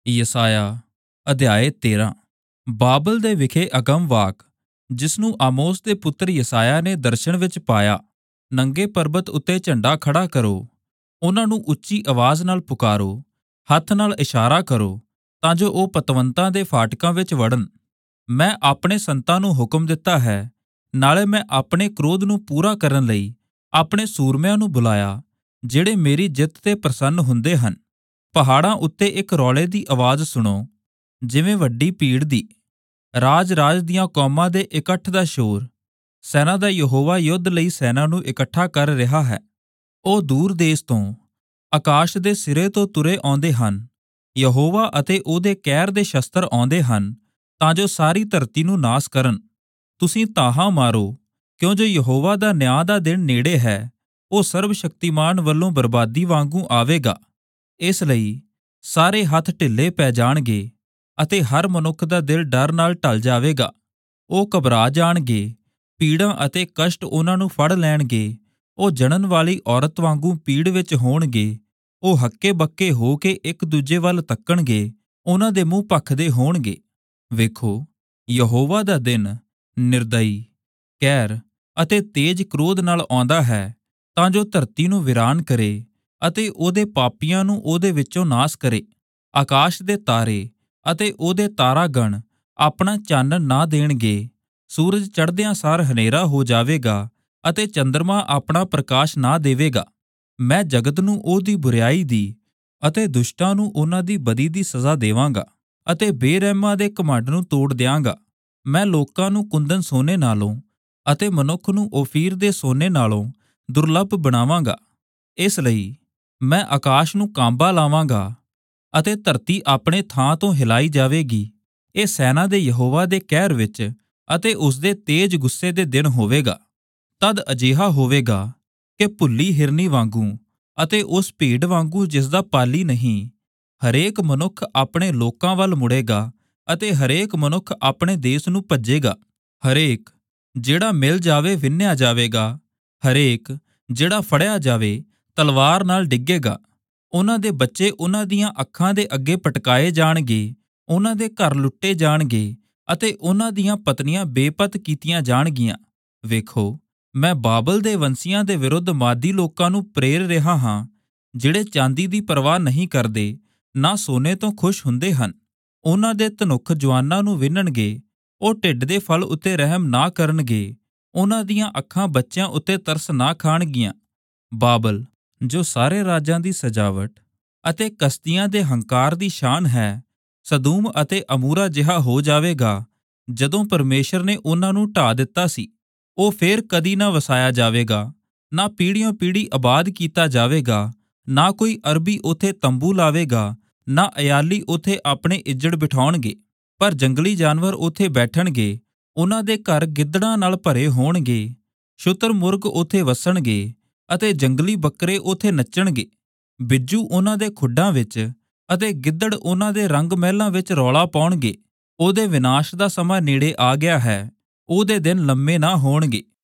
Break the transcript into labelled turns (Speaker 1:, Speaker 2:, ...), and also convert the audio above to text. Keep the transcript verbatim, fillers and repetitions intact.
Speaker 1: ਯਸਾਇਆ ਅਧਿਆਏ ਤੇਰਾਂ। ਬਾਬਲ ਦੇ ਵਿਖੇ ਅਗਮ ਵਾਕ, ਜਿਸਨੂੰ ਆਮੋਸ ਦੇ ਪੁੱਤਰ ਯਸਾਇਆ ਨੇ ਦਰਸ਼ਨ ਵਿੱਚ ਪਾਇਆ। ਨੰਗੇ ਪਰਬਤ ਉੱਤੇ ਝੰਡਾ ਖੜਾ ਕਰੋ, ਉਹਨਾਂ ਨੂੰ ਉੱਚੀ ਆਵਾਜ਼ ਨਾਲ ਪੁਕਾਰੋ, ਹੱਥ ਨਾਲ ਇਸ਼ਾਰਾ ਕਰੋ ਤਾਂ ਜੋ ਉਹ ਪਤਵੰਤਾਂ ਦੇ ਫਾਟਕਾਂ ਵਿੱਚ ਵੜਨ। ਮੈਂ ਆਪਣੇ ਸੰਤਾਂ ਨੂੰ ਹੁਕਮ ਦਿੱਤਾ ਹੈ, ਨਾਲੇ ਮੈਂ ਆਪਣੇ ਕ੍ਰੋਧ ਨੂੰ ਪੂਰਾ ਕਰਨ ਲਈ ਆਪਣੇ ਸੂਰਮਿਆਂ ਨੂੰ ਬੁਲਾਇਆ, ਜਿਹੜੇ ਮੇਰੀ ਜਿੱਤ ਤੇ ਪ੍ਰਸੰਨ ਹੁੰਦੇ ਹਨ। ਪਹਾੜਾਂ ਉੱਤੇ ਇੱਕ ਰੌਲੇ ਦੀ ਆਵਾਜ਼ ਸੁਣੋ, ਜਿਵੇਂ ਵੱਡੀ ਭੀੜ ਦੀ, ਰਾਜ-ਰਾਜ ਦੀਆਂ ਕੌਮਾਂ ਦੇ ਇਕੱਠ ਦਾ ਸ਼ੋਰ। ਸੈਨਾ ਦਾ ਯਹੋਵਾ ਯੁੱਧ ਲਈ ਸੈਨਾ ਨੂੰ ਇਕੱਠਾ ਕਰ ਰਿਹਾ ਹੈ। ਉਹ ਦੂਰ ਦੇਸ਼ ਤੋਂ, ਆਕਾਸ਼ ਦੇ ਸਿਰੇ ਤੋਂ ਤੁਰੇ ਆਉਂਦੇ ਹਨ। ਯਹੋਵਾ ਅਤੇ ਉਹਦੇ ਕਹਿਰ ਦੇ ਸ਼ਸਤਰ ਆਉਂਦੇ ਹਨ, ਤਾਂ ਜੋ ਸਾਰੀ ਧਰਤੀ ਨੂੰ ਨਾਸ ਕਰਨ। ਤੁਸੀਂ ਤਾਹਾਂ ਮਾਰੋ, ਕਿਉਂ ਜੋ ਯਹੋਵਾ ਦਾ ਨਿਆਂ ਦਾ ਦਿਨ ਨੇੜੇ ਹੈ। ਉਹ ਸਰਬ ਸ਼ਕਤੀਮਾਨ ਵੱਲੋਂ ਬਰਬਾਦੀ ਵਾਂਗੂ ਆਵੇਗਾ। ਇਸ ਲਈ ਸਾਰੇ ਹੱਥ ਢਿੱਲੇ ਪੈ ਜਾਣਗੇ ਅਤੇ ਹਰ ਮਨੁੱਖ ਦਾ ਦਿਲ ਡਰ ਨਾਲ ਢਲ ਜਾਵੇਗਾ। ਉਹ ਘਬਰਾ ਜਾਣਗੇ, ਪੀੜਾਂ ਅਤੇ ਕਸ਼ਟ ਉਹਨਾਂ ਨੂੰ ਫੜ ਲੈਣਗੇ। ਉਹ ਜਣਨ ਵਾਲੀ ਔਰਤ ਵਾਂਗੂ ਪੀੜ ਵਿੱਚ ਹੋਣਗੇ। ਉਹ ਹੱਕੇ ਬੱਕੇ ਹੋ ਕੇ ਇੱਕ ਦੂਜੇ ਵੱਲ ਤੱਕਣਗੇ, ਉਹਨਾਂ ਦੇ ਮੂੰਹ ਭਖਦੇ ਹੋਣਗੇ। ਵੇਖੋ, ਯਹੋਵਾ ਦਾ ਦਿਨ ਨਿਰਦਈ, ਕਹਿਰ ਅਤੇ ਤੇਜ ਕ੍ਰੋਧ ਨਾਲ ਆਉਂਦਾ ਹੈ, ਤਾਂ ਜੋ ਧਰਤੀ ਨੂੰ ਵੀਰਾਨ ਕਰੇ ਅਤੇ ਉਹਦੇ ਪਾਪੀਆਂ ਨੂੰ ਉਹਦੇ ਵਿੱਚੋਂ ਨਾਸ ਕਰੇ। ਆਕਾਸ਼ ਦੇ ਤਾਰੇ ਅਤੇ ਉਹਦੇ ਤਾਰਾਗਣ ਆਪਣਾ ਚਾਨਣ ਨਾ ਦੇਣਗੇ। ਸੂਰਜ ਚੜ੍ਹਦਿਆਂ ਸਾਰ ਹਨੇਰਾ ਹੋ ਜਾਵੇਗਾ ਅਤੇ ਚੰਦਰਮਾ ਆਪਣਾ ਪ੍ਰਕਾਸ਼ ਨਾ ਦੇਵੇਗਾ। ਮੈਂ ਜਗਤ ਨੂੰ ਉਹਦੀ ਬੁਰਿਆਈ ਦੀ ਅਤੇ ਦੁਸ਼ਟਾਂ ਨੂੰ ਉਹਨਾਂ ਦੀ ਬਦੀ ਦੀ ਸਜ਼ਾ ਦੇਵਾਂਗਾ ਅਤੇ ਬੇਰਹਿਮਾਂ ਦੇ ਘਮੰਡ ਨੂੰ ਤੋੜ ਦਿਆਂਗਾ। ਮੈਂ ਲੋਕਾਂ ਨੂੰ ਕੁੰਦਨ ਸੋਨੇ ਨਾਲੋਂ ਅਤੇ ਮਨੁੱਖ ਨੂੰ ਓਫੀਰ ਦੇ ਸੋਨੇ ਨਾਲੋਂ ਦੁਰਲੱਭ ਬਣਾਵਾਂਗਾ। ਇਸ ਲਈ ਮੈਂ ਆਕਾਸ਼ ਨੂੰ ਕਾਂਬਾ ਲਾਵਾਂਗਾ ਅਤੇ ਧਰਤੀ ਆਪਣੇ ਥਾਂ ਤੋਂ ਹਿਲਾਈ ਜਾਵੇਗੀ। ਇਹ ਸੈਨਾ ਦੇ ਯਹੋਵਾ ਦੇ ਕਹਿਰ ਵਿੱਚ ਅਤੇ ਉਸਦੇ ਤੇਜ ਗੁੱਸੇ ਦੇ ਦਿਨ ਹੋਵੇਗਾ। ਤਦ ਅਜਿਹਾ ਹੋਵੇਗਾ ਕਿ ਭੁੱਲੀ ਹਿਰਨੀ ਵਾਂਗੂ ਅਤੇ ਉਸ ਭੇਡ ਵਾਂਗੂ ਜਿਸਦਾ ਪਾਲੀ ਨਹੀਂ, ਹਰੇਕ ਮਨੁੱਖ ਆਪਣੇ ਲੋਕਾਂ ਵੱਲ ਮੁੜੇਗਾ ਅਤੇ ਹਰੇਕ ਮਨੁੱਖ ਆਪਣੇ ਦੇਸ਼ ਨੂੰ ਭੱਜੇਗਾ। ਹਰੇਕ ਜਿਹੜਾ ਮਿਲ ਜਾਵੇ ਵਿੰਨ੍ਹਿਆ ਜਾਵੇਗਾ, ਹਰੇਕ ਜਿਹੜਾ ਫੜਿਆ ਜਾਵੇ ਤਲਵਾਰ ਨਾਲ ਡਿੱਗੇਗਾ। ਉਹਨਾਂ ਦੇ ਬੱਚੇ ਉਹਨਾਂ ਦੀਆਂ ਅੱਖਾਂ ਦੇ ਅੱਗੇ ਪਟਕਾਏ ਜਾਣਗੇ, ਉਹਨਾਂ ਦੇ ਘਰ ਲੁੱਟੇ ਜਾਣਗੇ ਅਤੇ ਉਹਨਾਂ ਦੀਆਂ ਪਤਨੀਆਂ ਬੇਪਤ ਕੀਤੀਆਂ ਜਾਣਗੀਆਂ। ਵੇਖੋ, ਮੈਂ ਬਾਬਲ ਦੇ ਵੰਸ਼ੀਆਂ ਦੇ ਵਿਰੁੱਧ ਮਾਦੀ ਲੋਕਾਂ ਨੂੰ ਪ੍ਰੇਰ ਰਿਹਾ ਹਾਂ, ਜਿਹੜੇ ਚਾਂਦੀ ਦੀ ਪਰਵਾਹ ਨਹੀਂ ਕਰਦੇ, ਨਾ ਸੋਨੇ ਤੋਂ ਖੁਸ਼ ਹੁੰਦੇ ਹਨ। ਉਹਨਾਂ ਦੇ ਧਨੁੱਖ ਜਵਾਨਾਂ ਨੂੰ ਵਿੰਨਣਗੇ। ਉਹ ਢਿੱਡ ਦੇ ਫਲ ਉੱਤੇ ਰਹਿਮ ਨਾ ਕਰਨਗੇ। ਉਹਨਾਂ ਦੀਆਂ ਅੱਖਾਂ ਬੱਚਿਆਂ ਉੱਤੇ ਤਰਸ ਨਾ ਖਾਣਗੀਆਂ। ਬਾਬਲ, ਜੋ ਸਾਰੇ ਰਾਜਾਂ ਦੀ ਸਜਾਵਟ ਅਤੇ ਕਸਤੀਆਂ ਦੇ ਹੰਕਾਰ ਦੀ ਸ਼ਾਨ ਹੈ, ਸਦੂਮ ਅਤੇ ਅਮੂਰਾ ਜਿਹਾ ਹੋ ਜਾਵੇਗਾ। ਜਦੋਂ ਪਰਮੇਸ਼ਰ ਨੇ ਉਹਨਾਂ ਨੂੰ ਢਾਹ ਦਿੱਤਾ ਸੀ, ਉਹ ਫੇਰ ਕਦੀ ਨਾ ਵਸਾਇਆ ਜਾਵੇਗਾ, ਨਾ ਪੀੜ੍ਹੀਓਂ ਪੀੜ੍ਹੀ ਆਬਾਦ ਕੀਤਾ ਜਾਵੇਗਾ। ਨਾ ਕੋਈ ਅਰਬੀ ਉੱਥੇ ਤੰਬੂ ਲਾਵੇਗਾ, ਨਾ ਅਯਾਲੀ ਉੱਥੇ ਆਪਣੇ ਇੱਜੜ ਬਿਠਾਉਣਗੇ, ਪਰ ਜੰਗਲੀ ਜਾਨਵਰ ਉੱਥੇ ਬੈਠਣਗੇ। ਉਹਨਾਂ ਦੇ ਘਰ ਗਿੱਦੜਾਂ ਨਾਲ ਭਰੇ ਹੋਣਗੇ। ਸ਼ੁਤਰ ਮੁਰਗ ਉੱਥੇ ਵਸਣਗੇ ਅਤੇ ਜੰਗਲੀ ਬੱਕਰੇ ਉੱਥੇ ਨੱਚਣਗੇ। ਬਿੱਜੂ ਉਹਨਾਂ ਦੇ ਖੁੱਡਾਂ ਵਿੱਚ ਅਤੇ ਗਿੱਦੜ ਉਹਨਾਂ ਦੇ ਰੰਗ ਮਹਿਲਾਂ ਵਿੱਚ ਰੌਲਾ ਪਾਉਣਗੇ। ਉਹਦੇ ਵਿਨਾਸ਼ ਦਾ ਸਮਾਂ ਨੇੜੇ ਆ ਗਿਆ ਹੈ, ਉਹਦੇ ਦਿਨ ਲੰਮੇ ਨਾ ਹੋਣਗੇ।